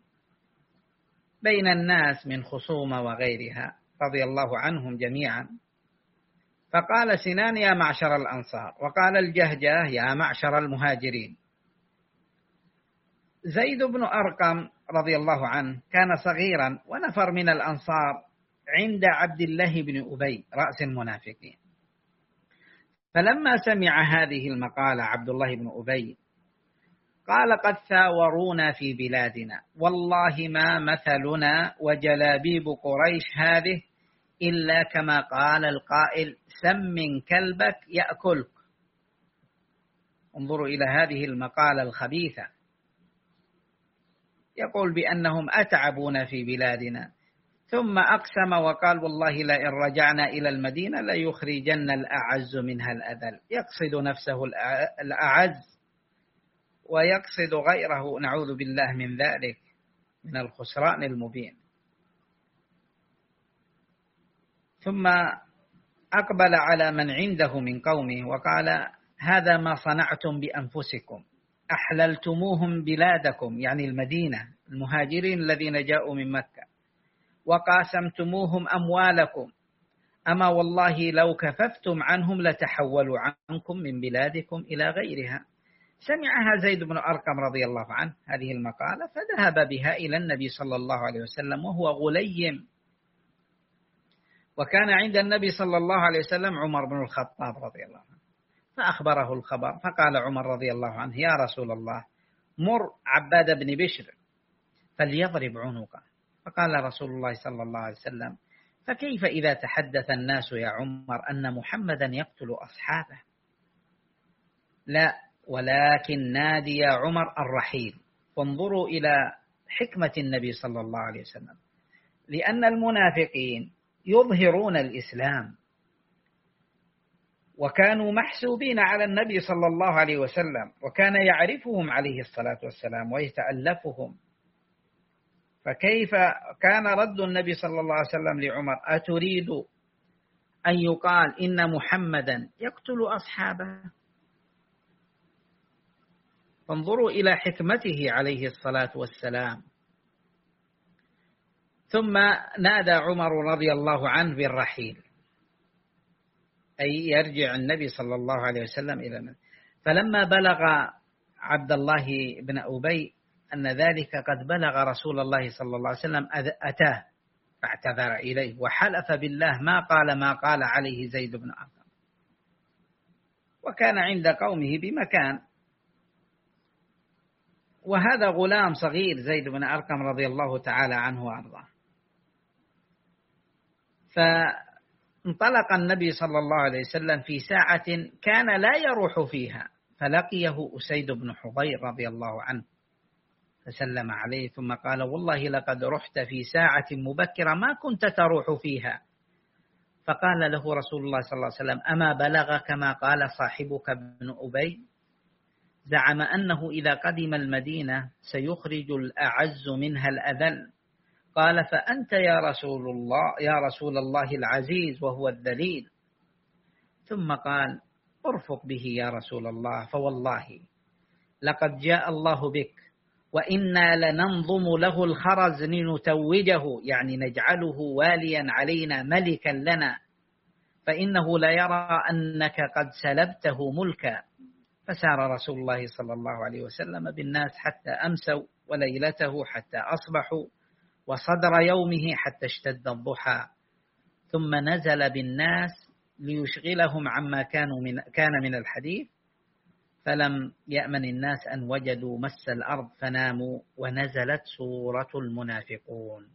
بين الناس من خصومة وغيرها رضي الله عنهم جميعا. فقال سنان: يا معشر الأنصار، وقال الجهجاه: يا معشر المهاجرين، زيد بن أرقم رضي الله عنه كان صغيرا، ونفر من الأنصار عند عبد الله بن أبي رأس المنافقين، فلما سمع هذه المقالة عبد الله بن أبي قال: قد ثاورونا في بلادنا، والله ما مثلنا وجلابيب قريش هذه إلا كما قال القائل: سمن كلبك يأكلك. انظروا إلى هذه المقالة الخبيثة، يقول بأنهم أتعبون في بلادنا، ثم أقسم وقال: والله لئن رجعنا إلى المدينة ليخرجن الأعز منها الأذل، يقصد نفسه الأعز ويقصد غيره، نعوذ بالله من ذلك، من الخسران المبين. ثم أقبل على من عنده من قومه وقال: هذا ما صنعتم بأنفسكم، أحللتموهم بلادكم، يعني المدينة، المهاجرين الذين جاءوا من مكة، وقاسمتموهم أموالكم، أما والله لو كففتم عنهم لتحولوا عنكم من بلادكم إلى غيرها. سمعها زيد بن أرقم رضي الله عنه هذه المقالة، فذهب بها إلى النبي صلى الله عليه وسلم وهو غليم، وكان عند النبي صلى الله عليه وسلم عمر بن الخطاب رضي الله عنه، فأخبره الخبر، فقال عمر رضي الله عنه: يا رسول الله، مر عباد بن بشر فليضرب عنقه. فقال رسول الله صلى الله عليه وسلم: فكيف إذا تحدث الناس يا عمر أن محمدا يقتل أصحابه؟ لا، ولكن نادي يا عمر الرحيل. فانظروا إلى حكمة النبي صلى الله عليه وسلم، لأن المنافقين يظهرون الإسلام، وكانوا محسوبين على النبي صلى الله عليه وسلم، وكان يعرفهم عليه الصلاة والسلام ويتألفهم. فكيف كان رد النبي صلى الله عليه وسلم لعمر: أتريد أن يقال إن محمدا يقتل أصحابه؟ فانظروا إلى حكمته عليه الصلاة والسلام. ثم نادى عمر رضي الله عنه بالرحيل، أي يرجع النبي صلى الله عليه وسلم إلى النبي. فلما بلغ عبد الله بن أبي أن ذلك قد بلغ رسول الله صلى الله عليه وسلم أتاه فاعتذر إليه، وحلف بالله ما قال عليه زيد بن أرقم، وكان عند قومه بمكان، وهذا غلام صغير زيد بن أرقم رضي الله تعالى عنه وأرضاه. فانطلق النبي صلى الله عليه وسلم في ساعة كان لا يروح فيها، فلقيه أسيد بن حضير رضي الله عنه، فسلم عليه ثم قال: والله لقد رحت في ساعة مبكرة ما كنت تروح فيها. فقال له رسول الله صلى الله عليه وسلم: أما بلغك ما قال صاحبك ابن أبي؟ زعم أنه إذا قدم المدينة سيخرج الأعز منها الأذل. قال: فأنت يا رسول الله العزيز وهو الذليل. ثم قال: ارفق به يا رسول الله، فوالله لقد جاء الله بك، وإنا لننظم له الخرز لنتوجه، يعني نجعله واليا علينا ملكا لنا، فإنه لا يرى أنك قد سلبته ملكا. فسار رسول الله صلى الله عليه وسلم بالناس حتى أمسوا، وليلته حتى أصبحوا، وصدر يومه حتى اشتد الضحى، ثم نزل بالناس ليشغلهم عما كان من الحديث، فلم يأمن الناس أن وجدوا مس الأرض فناموا، ونزلت سورة المنافقون.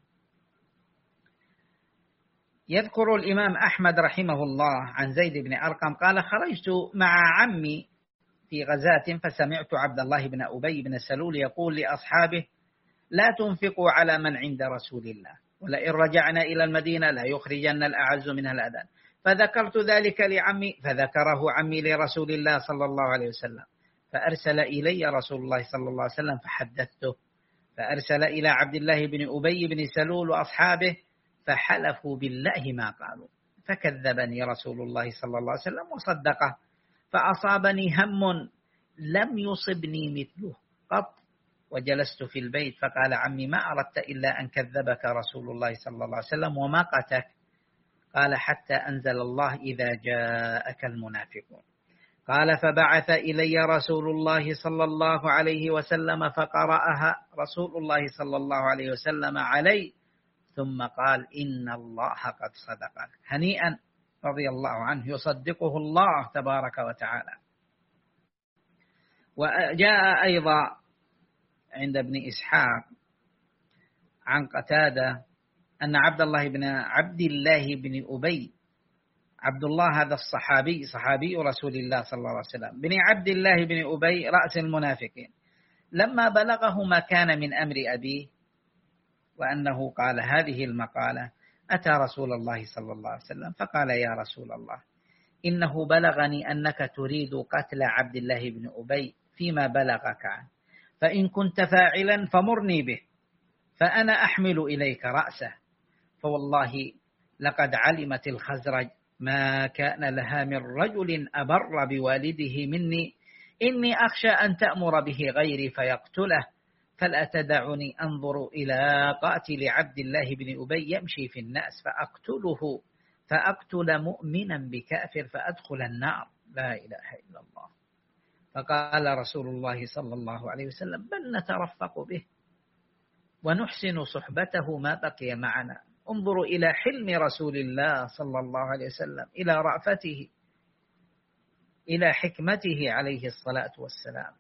يذكر الإمام أحمد رحمه الله عن زيد بن أرقم قال: خرجت مع عمي في غزاة فسمعت عبد الله بن أبي بن سلول يقول لأصحابه: لا تنفقوا على من عند رسول الله، ولئن رجعنا إلى المدينة لا يخرجن الأعز منها الأذل. فذكرت ذلك لعمي، فذكره عمي لرسول الله صلى الله عليه وسلم، فأرسل إلي رسول الله صلى الله عليه وسلم فحدثته، فأرسل إلى عبد الله بن أبي بن سلول وأصحابه فحلفوا بالله ما قالوا، فكذبني رسول الله صلى الله عليه وسلم وصدقه، فأصابني هم لم يصبني مثله قط، وجلست في البيت، فقال عمي: ما أردت إلا أن كذبك رسول الله صلى الله عليه وسلم ومقتك. قال: حتى أنزل الله: إذا جاءك المنافقون. قال فبعث إلي رسول الله صلى الله عليه وسلم فقرأها رسول الله صلى الله عليه وسلم علي، ثم قال إن الله قد صدقك. هنيئا رضي الله عنه، يصدقه الله تبارك وتعالى. وجاء أيضا عند ابن إسحاق عن قتادة أن عبد الله بن أبي، عبد الله هذا الصحابي، صحابي رسول الله صلى الله عليه وسلم، بن عبد الله بن أبي رأس المنافقين، لما بلغه ما كان من أمر أبيه وأنه قال هذه المقالة، أتى رسول الله صلى الله عليه وسلم فقال يا رسول الله إنه بلغني أنك تريد قتل عبد الله بن أبي فيما بلغك عنه، فإن كنت فاعلا فمرني به فأنا أحمل إليك رأسه، فوالله لقد علمت الخزرج ما كان لها من رجل أبر بوالده مني، إني أخشى أن تأمر به غيري فيقتله، فلا تدعني أنظر إلى قاتل عبد الله بن أبي يمشي في الناس فأقتل مؤمنا بكافر فأدخل النار، لا إله إلا الله. فقال رسول الله صلى الله عليه وسلم بل نترفق به ونحسن صحبته ما بقي معنا. انظروا إلى حلم رسول الله صلى الله عليه وسلم، إلى رأفته، إلى حكمته عليه الصلاة والسلام.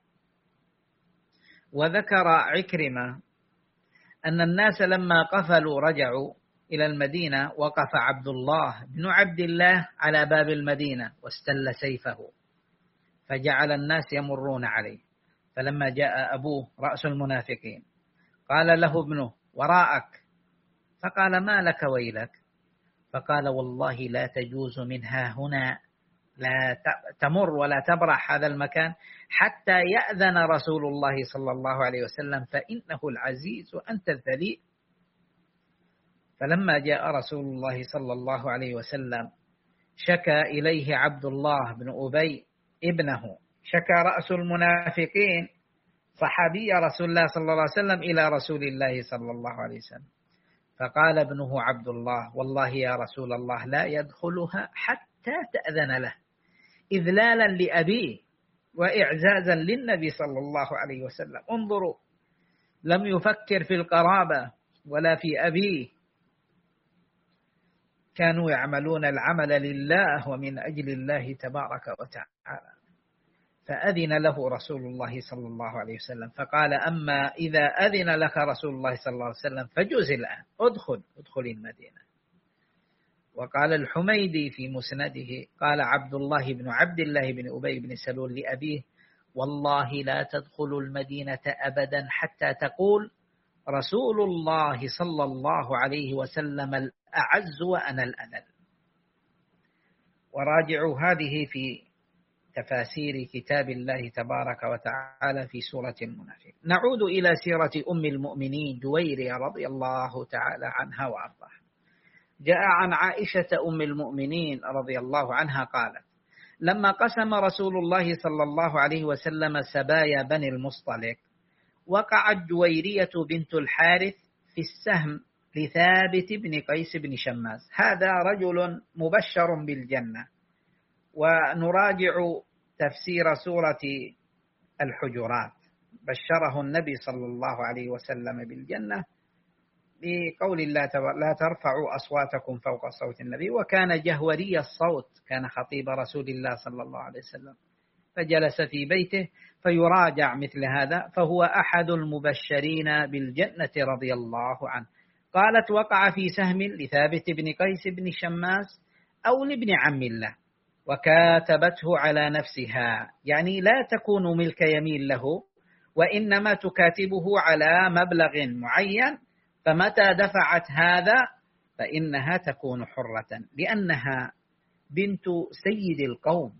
وذكر عكرمة أن الناس لما قفلوا رجعوا إلى المدينة، وقف عبد الله بن عبد الله على باب المدينة واستل سيفه، فجعل الناس يمرون عليه، فلما جاء أبوه رأس المنافقين قال له ابنه وراءك، فقال ما لك ويلك؟ فقال والله لا تجوز منها هنا، لا تمر ولا تبرح هذا المكان حتى يأذن رسول الله صلى الله عليه وسلم فإنه العزيز وأنت الذليل. فلما جاء رسول الله صلى الله عليه وسلم شكى إليه عبد الله بن أبي ابنه، شكى رأس المنافقين صحابي رسول الله صلى الله عليه وسلم إلى رسول الله صلى الله عليه وسلم، فقال ابنه عبد الله والله يا رسول الله لا يدخلها حتى تأذن له، إذلالا لأبيه وإعزازا للنبي صلى الله عليه وسلم. انظروا، لم يفكر في القرابة ولا في أبيه، كانوا يعملون العمل لله ومن أجل الله تبارك وتعالى. فأذن له رسول الله صلى الله عليه وسلم، فقال أما إذا أذن لك رسول الله صلى الله عليه وسلم فجوز الآن، ادخل المدينة. وقال الحميدي في مسنده قال عبد الله بن أبي بن سلول لأبيه والله لا تدخل المدينة أبدا حتى تقول رسول الله صلى الله عليه وسلم الأعز وأنا الأذل. وراجعوا هذه في تفاسير كتاب الله تبارك وتعالى في سورة المنافق. نعود إلى سيرة أم المؤمنين جويرية رضي الله تعالى عنها وأرضاها. جاء عن عائشة أم المؤمنين رضي الله عنها قالت لما قسم رسول الله صلى الله عليه وسلم سبايا بني المصطلق وقعت جويرية بنت الحارث في السهم لثابت بن قيس بن شماس، هذا رجل مبشر بالجنة. ونراجع تفسير سورة الحجرات، بشره النبي صلى الله عليه وسلم بالجنة بقول الله لا ترفعوا أصواتكم فوق صوت النبي، وكان جهوري الصوت، كان خطيب رسول الله صلى الله عليه وسلم، فجلس في بيته فيراجع مثل هذا، فهو أحد المبشرين بالجنة رضي الله عنه. قالت وقع في سهم لثابت بن قيس بن شماس أو لابن عم الله، وكاتبته على نفسها، يعني لا تكون ملك يمين له، وإنما تكاتبه على مبلغ معين، فمتى دفعت هذا فإنها تكون حرة، لأنها بنت سيد القوم.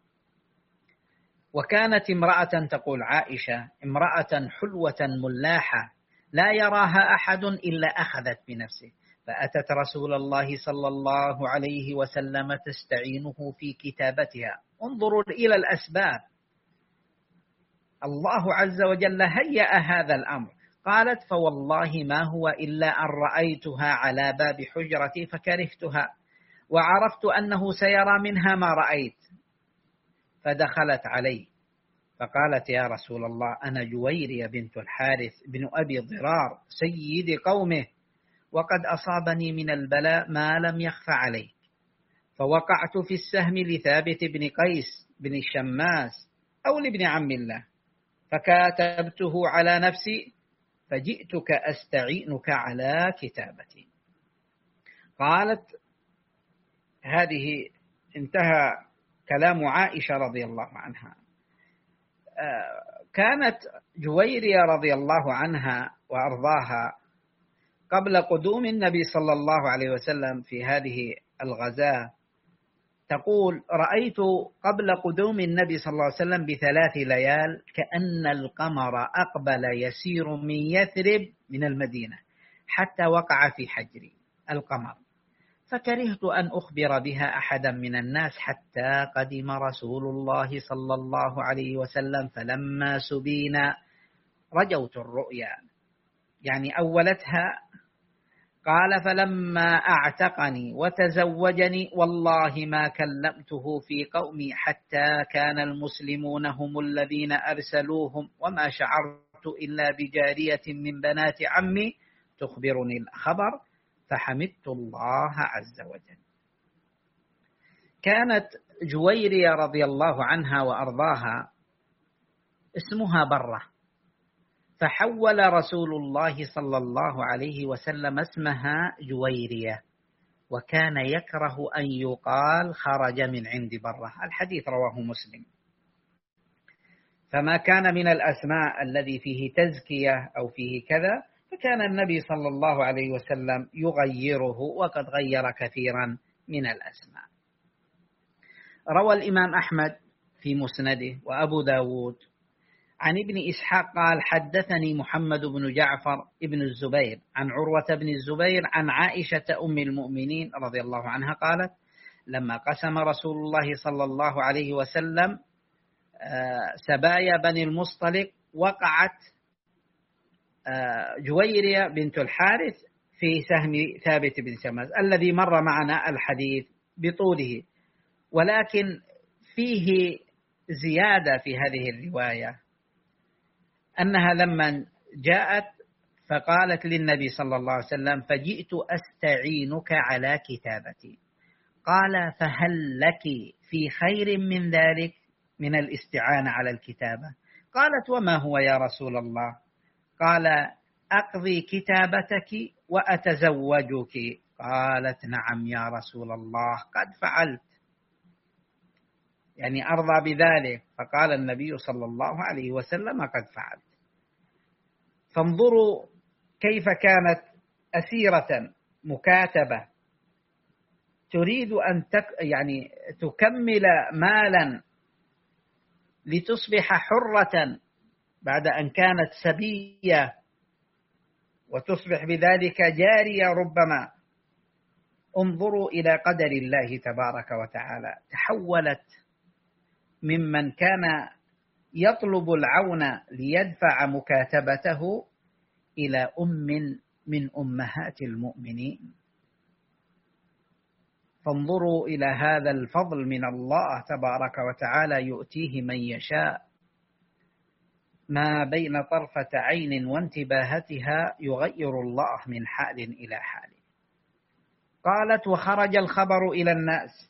وكانت امرأة، تقول عائشة، امرأة حلوة ملاحة لا يراها أحد إلا أخذت بنفسه، فأتت رسول الله صلى الله عليه وسلم تستعينه في كتابتها. انظروا إلى الأسباب، الله عز وجل هيأ هذا الأمر. قالت فوالله ما هو إلا أن رأيتها على باب حجرتي فكرهتها، وعرفت أنه سيرى منها ما رأيت، فدخلت علي فقالت: يا رسول الله، أنا جويرية بنت الحارث بن أبي ضرار سيد قومه، وقد أصابني من البلاء ما لم يخف عليك، فوقعت في السهم لثابت بن قيس بن الشماس أو لابن عم الله، فكاتبته على نفسي، فجئتك أستعينك على كتابتي. قالت: هذه انتهى كلام عائشة رضي الله عنها. كانت جويرية رضي الله عنها وأرضاها قبل قدوم النبي صلى الله عليه وسلم في هذه الغزاة تقول: رأيت قبل قدوم النبي صلى الله عليه وسلم ب3 ليال كأن القمر أقبل يسير من يثرب من المدينة حتى وقع في حجري القمر، فكرهت أن أخبر بها أحدا من الناس حتى قدم رسول الله صلى الله عليه وسلم، فلما سبينا رجوت الرؤيا، يعني أولتها. قال: فلما أعتقني وتزوجني والله ما كلمته في قومي حتى كان المسلمون هم الذين أرسلوهم، وما شعرت إلا بجارية من بنات عمي تخبرني الخبر، فحمدت الله عز وجل. كانت جويرية رضي الله عنها وأرضاها اسمها برة، فحول رسول الله صلى الله عليه وسلم اسمها جويرية، وكان يكره أن يقال خرج من عند برة. الحديث رواه مسلم. فما كان من الأسماء الذي فيه تزكية أو فيه كذا فكان النبي صلى الله عليه وسلم يغيره، وقد غير كثيرا من الأسماء. روى الإمام أحمد في مسنده وأبو داود عن ابن إسحاق قال: حدثني محمد بن جعفر ابن الزبير عن عروة بن الزبير عن عائشة أم المؤمنين رضي الله عنها قالت: لما قسم رسول الله صلى الله عليه وسلم سبايا بني المصطلق وقعت جويرية بنت الحارث في سهم ثابت بن شماس الذي مر معنا الحديث بطوله، ولكن فيه زيادة في هذه الرواية، أنها لما جاءت فقالت للنبي صلى الله عليه وسلم: فجئت أستعينك على كتابتي. قال: فهل لك في خير من ذلك من الاستعانة على الكتابة؟ قالت: وما هو يا رسول الله؟ قال: أقضي كتابتك وأتزوجك. قالت: نعم يا رسول الله، قد فعلت، يعني أرضى بذلك. فقال النبي صلى الله عليه وسلم: قد فعلت. فانظروا كيف كانت أسيرة مكاتبة تريد أن يعني تكمل مالا لتصبح حرة بعد أن كانت سبية، وتصبح بذلك جارية ربما. انظروا إلى قدر الله تبارك وتعالى، تحولت ممن كان يطلب العون ليدفع مكاتبته إلى من أمهات المؤمنين. فانظروا إلى هذا الفضل من الله تبارك وتعالى يؤتيه من يشاء، ما بين طرفة عين وانتباهتها يغير الله من حال إلى حال. قالت: وخرج الخبر إلى الناس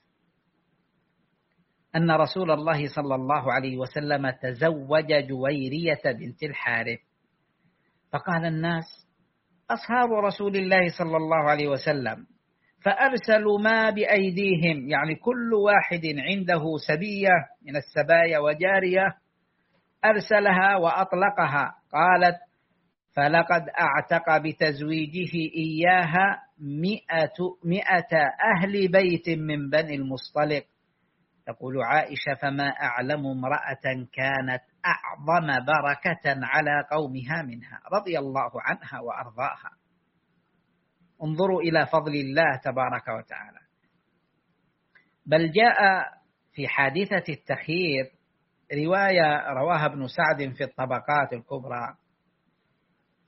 أن رسول الله صلى الله عليه وسلم تزوج جويرية بنت الحارث، فقال الناس: أصحاب رسول الله صلى الله عليه وسلم، فأرسلوا ما بأيديهم، يعني كل واحد عنده سبية من السبايا وجارية أرسلها وأطلقها. قالت: فلقد أعتق بتزويجه إياها 100 أهل بيت من بني المصطلق. تقول عائشة: فما أعلم امرأة كانت أعظم بركة على قومها منها، رضي الله عنها وأرضاها. انظروا إلى فضل الله تبارك وتعالى. بل جاء في حادثة التخيير رواية رواها ابن سعد في الطبقات الكبرى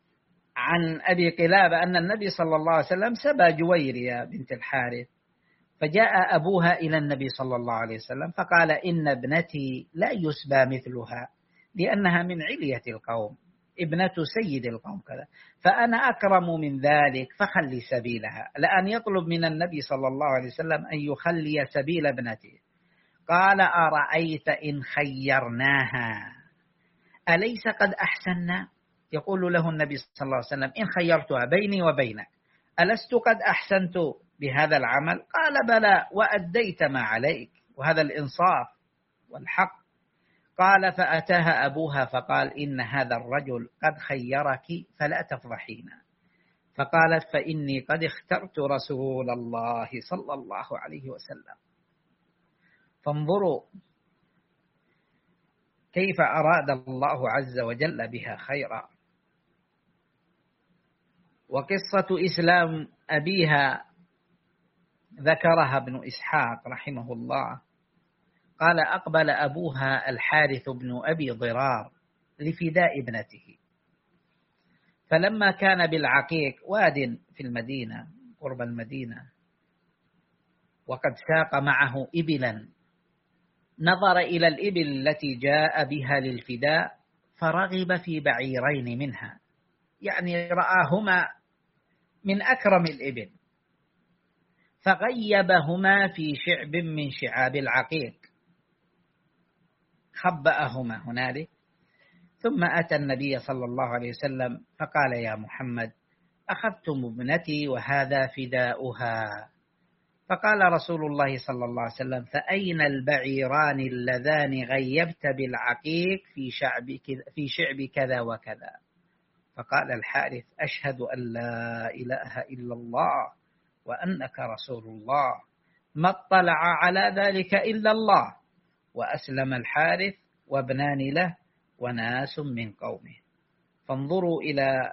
عن أبي قلابة أن النبي صلى الله عليه وسلم سبى جويرية بنت الحارث، فجاء أبوها إلى النبي صلى الله عليه وسلم فقال إن ابنتي لا يسبى مثلها لأنها من علية القوم، ابنة سيد القوم كذا، فأنا أكرم من ذلك فخلي سبيلها. لأن يطلب من النبي صلى الله عليه وسلم أن يخلي سبيل ابنته. قال أرأيت إن خيرناها أليس قد أحسننا؟ يقول له النبي صلى الله عليه وسلم إن خيرتها بيني وبينك ألست قد أحسنت بهذا العمل؟ قال بلى وأديت ما عليك، وهذا الإنصاف والحق. قال فأتاها أبوها فقال إن هذا الرجل قد خيرك فلا تفضحينا. فقالت فإني قد اخترت رسول الله صلى الله عليه وسلم. فانظروا كيف أراد الله عز وجل بها خيرا. وقصة إسلام أبيها ذكرها ابن إسحاق رحمه الله، قال أقبل أبوها الحارث بن أبي ضرار لفداء ابنته، فلما كان بالعقيق واد في المدينة قرب المدينة وقد ساق معه إبلا، نظر إلى الإبل التي جاء بها للفداء فرغب في بعيرين منها، يعني رآهما من أكرم الإبل، فغيبهما في شعب من شعاب العقيق، خبأهما هنالك. ثم أتى النبي صلى الله عليه وسلم فقال يا محمد أخذتم ابنتي وهذا فداؤها. فقال رسول الله صلى الله عليه وسلم فأين البعيران اللذان غيبت بالعقيق في شعب كذا وكذا؟ فقال الحارث أشهد أن لا إله إلا الله وأنك رسول الله، ما اطلع على ذلك إلا الله. وأسلم الحارث وابنان له وناس من قومه. فانظروا إلى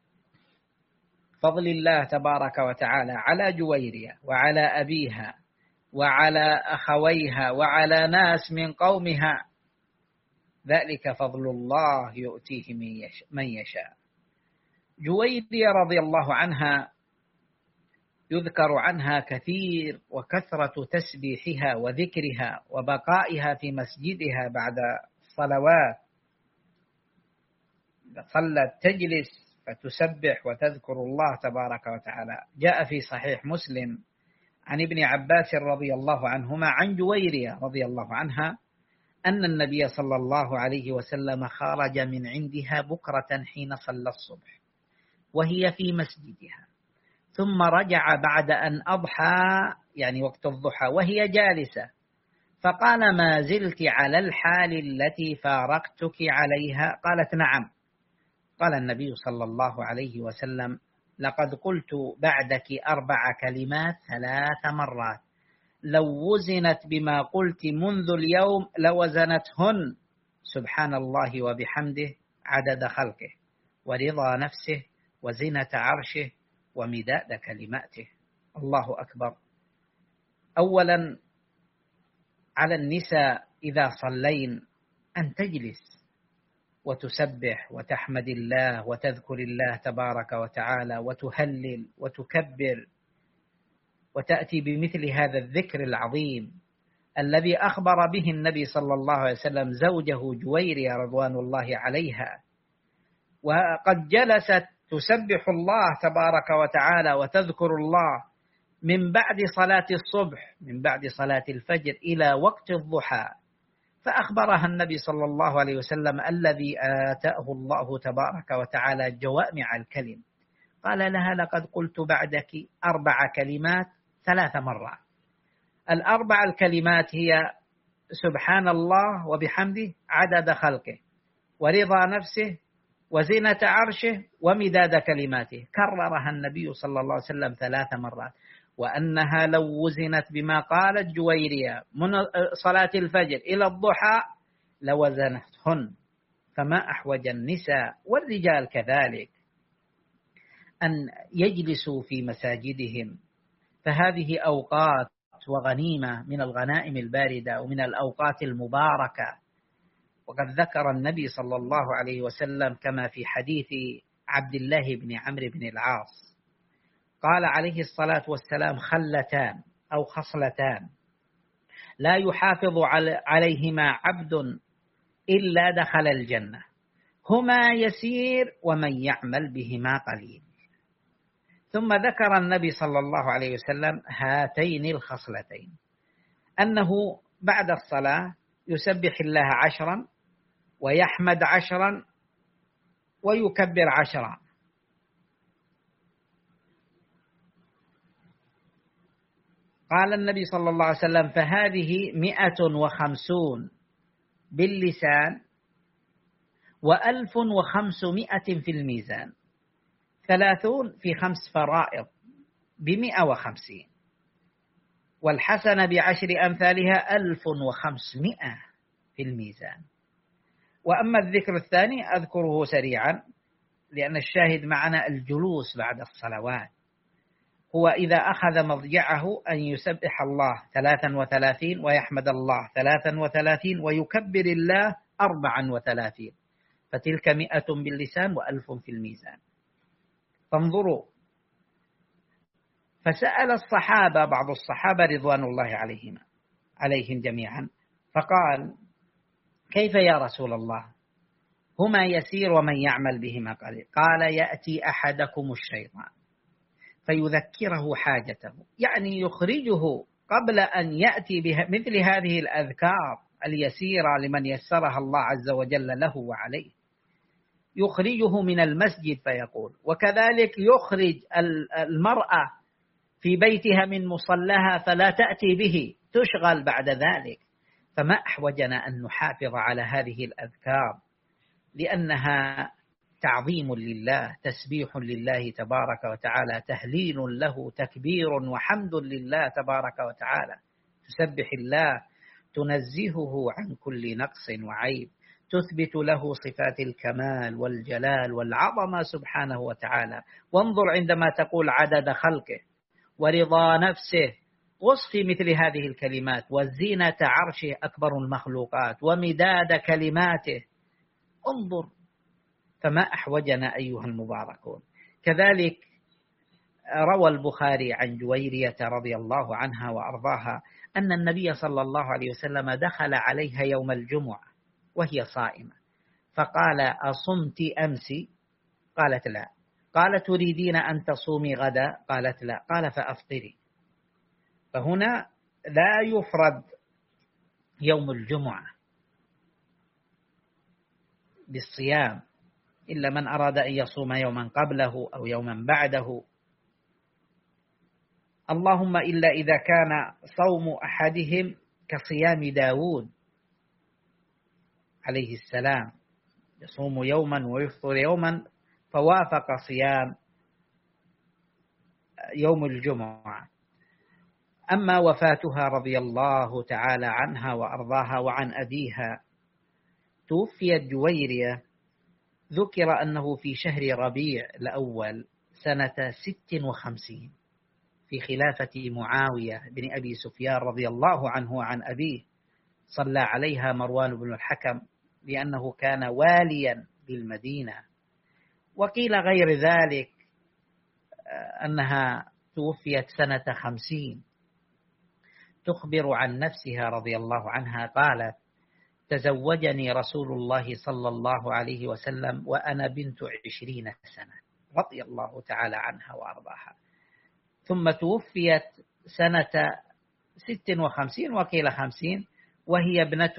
فضل الله تبارك وتعالى على جويرية وعلى أبيها وعلى أخويها وعلى ناس من قومها، ذلك فضل الله يؤتيه من يشاء. جويرية رضي الله عنها يذكر عنها كثير، وكثرة تسبيحها وذكرها وبقائها في مسجدها بعد الصلوات، صلت تجلس فتسبح وتذكر الله تبارك وتعالى. جاء في صحيح مسلم عن ابن عباس رضي الله عنهما عن جويرية رضي الله عنها أن النبي صلى الله عليه وسلم خرج من عندها بكرة حين صلى الصبح وهي في مسجدها، ثم رجع بعد أن أضحى يعني وقت الضحى وهي جالسة، فقال ما زلت على الحال التي فارقتك عليها؟ قالت نعم. قال النبي صلى الله عليه وسلم لقد قلت بعدك 4 كلمات 3 مرات، لو وزنت بما قلت منذ اليوم لوزنتهن، سبحان الله وبحمده عدد خلقه ورضا نفسه وزنة عرشه ومداد كلماته. الله أكبر. أولا على النساء إذا صلين أن تجلس وتسبح وتحمد الله وتذكر الله تبارك وتعالى وتهلل وتكبر، وتأتي بمثل هذا الذكر العظيم الذي أخبر به النبي صلى الله عليه وسلم زوجه جويرية رضوان الله عليها، وقد جلست تسبح الله تبارك وتعالى وتذكر الله من بعد صلاة الصبح من بعد صلاة الفجر إلى وقت الضحى، فأخبرها النبي صلى الله عليه وسلم الذي آتاه الله تبارك وتعالى جوامع الكلم، قال لها لقد قلت بعدك 4 كلمات 3 مرات. 4 الكلمات هي سبحان الله وبحمده عدد خلقه ورضا نفسه وزنة عرشه ومداد كلماته، كررها النبي صلى الله عليه وسلم 3 مرات. وأنها لو وزنت بما قالت جويرية من صلاة الفجر إلى الضحى لوزنتهن. فما أحوج النساء والرجال كذلك أن يجلسوا في مساجدهم، فهذه أوقات وغنيمة من الغنائم الباردة ومن الأوقات المباركة. وقد ذكر النبي صلى الله عليه وسلم كما في حديث عبد الله بن عمرو بن العاص قال عليه الصلاة والسلام خلتان أو خصلتان لا يحافظ عليهما عبد إلا دخل الجنة، هما يسير ومن يعمل بهما قليل. ثم ذكر النبي صلى الله عليه وسلم هاتين الخصلتين، أنه بعد الصلاة يسبح الله 10 ويحمد 10 ويكبر 10. قال النبي صلى الله عليه وسلم فهذه 150 باللسان و1500 في الميزان، 30 في 5 فرائض ب150، والحسنة ب10 أمثالها 1500 في الميزان. وأما الذكر الثاني أذكره سريعا لأن الشاهد معنا الجلوس بعد الصلوات، هو إذا أخذ مضجعه أن يسبح الله 33 ويحمد الله 33 ويكبر الله 34، فتلك 100 باللسان و1000 في الميزان. فانظروا، فسأل الصحابة بعض الصحابة رضوان الله عليهم جميعا، فقال كيف يا رسول الله؟ هما يسير ومن يعمل بهما قليل. قال يأتي أحدكم الشيطان فيذكره حاجته، يعني يخرجه قبل أن يأتي مثل هذه الأذكار اليسيرة لمن يسرها الله عز وجل له وعليه، يخرجه من المسجد فيقول. وكذلك يخرج المرأة في بيتها من مصلاها فلا تأتي به، تشغل بعد ذلك. فما أحوجنا أن نحافظ على هذه الأذكار، لأنها تعظيم لله، تسبيح لله تبارك وتعالى، تهليل له، تكبير وحمد لله تبارك وتعالى. تسبح الله، تنزهه عن كل نقص وعيب، تثبت له صفات الكمال والجلال والعظمة سبحانه وتعالى. وانظر عندما تقول عدد خلقه ورضا نفسه، وصف مثل هذه الكلمات، وزينة عرشه أكبر المخلوقات، ومداد كلماته. انظر، فما أحوجنا أيها المباركون. كذلك روى البخاري عن جويرية رضي الله عنها وأرضاها أن النبي صلى الله عليه وسلم دخل عليها يوم الجمعة وهي صائمة، فقال أصمت أمس؟ قالت لا. قال تريدين أن تصومي غدا؟ قالت لا. قال فأفطري. فهنا لا يفرد يوم الجمعة بالصيام إلا من أراد أن يصوم يوما قبله أو يوما بعده، اللهم إلا إذا كان صوم أحدهم كصيام داود عليه السلام، يصوم يوما ويفطر يوما، فوافق صيام يوم الجمعة. أما وفاتها رضي الله تعالى عنها وأرضاها وعن أبيها، توفيت جويرية، ذكر أنه في شهر ربيع الأول سنة 56 في خلافة معاوية بن أبي سفيان رضي الله عنه وعن أبيه. صلى عليها مروان بن الحكم لأنه كان واليا بالمدينة. وقيل غير ذلك أنها توفيت سنة 50. تخبر عن نفسها رضي الله عنها قالت تزوجني رسول الله صلى الله عليه وسلم وأنا بنت 20 سنة، رضي الله تعالى عنها وأرضاها. ثم توفيت سنة 56 وقيل 50 وهي ابنة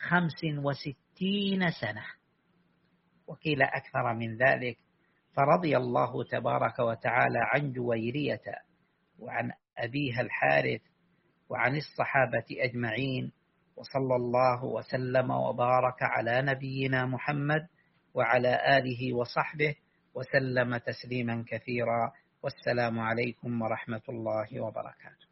65 سنة، وقيل أكثر من ذلك. فرضي الله تبارك وتعالى عن جويرية وعن أبيها الحارث وعن الصحابة أجمعين، وصلى الله وسلم وبارك على نبينا محمد وعلى آله وصحبه وسلم تسليما كثيرا. والسلام عليكم ورحمة الله وبركاته.